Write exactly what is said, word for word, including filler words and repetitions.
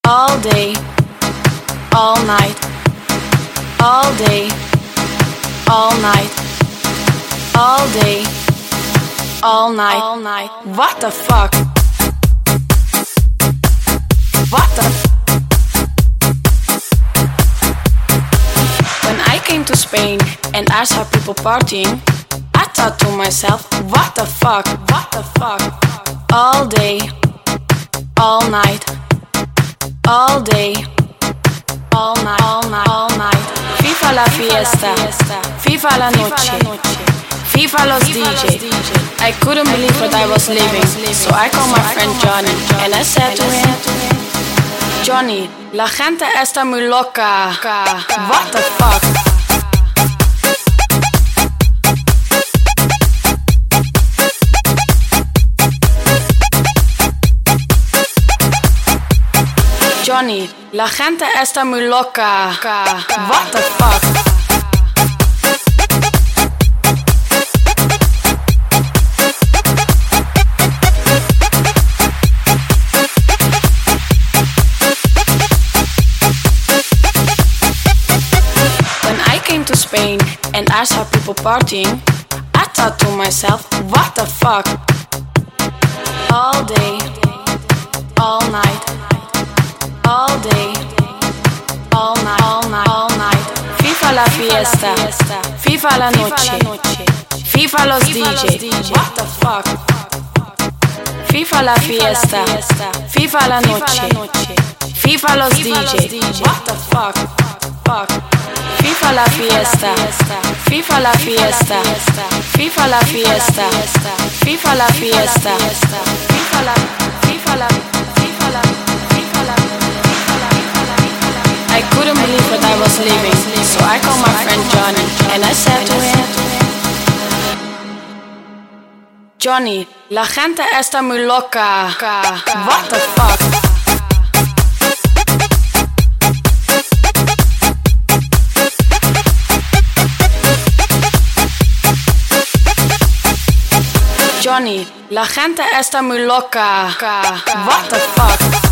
all day, all night, all day, all night, all day, all night, all night. What the fuck? What the f- When I came to Spain and I saw people partying, I thought to myself, what the fuck? What the fuck? All day, all night, all day, all night, all night, all night. FIFA la fiesta, FIFA la noche, FIFA los D J. I couldn't believe what I was living, so I called my friend Johnny and I said to him, Johnny, la gente está muy loca. What the fuck? Johnny, la gente está muy loca. What the fuck? When I came to Spain and I saw people partying, I thought to myself, what the fuck? All day, all night, all day, all night, all night, all night. FIFA la fiesta, FIFA la noche, FIFA los D J. What the fuck? FIFA la fiesta, FIFA la noche, FIFA los D J. What the fuck? Fuck. FIFA la fiesta, FIFA la fiesta, FIFA la fiesta, FIFA la fiesta, FIFA la, FIFA la, FIFA la, FIFA la. I couldn't believe what I was living, so I called my friend Johnny and I said to him, Johnny, la gente está muy loca. What the fuck? Johnny, la gente está muy loca. What the fuck?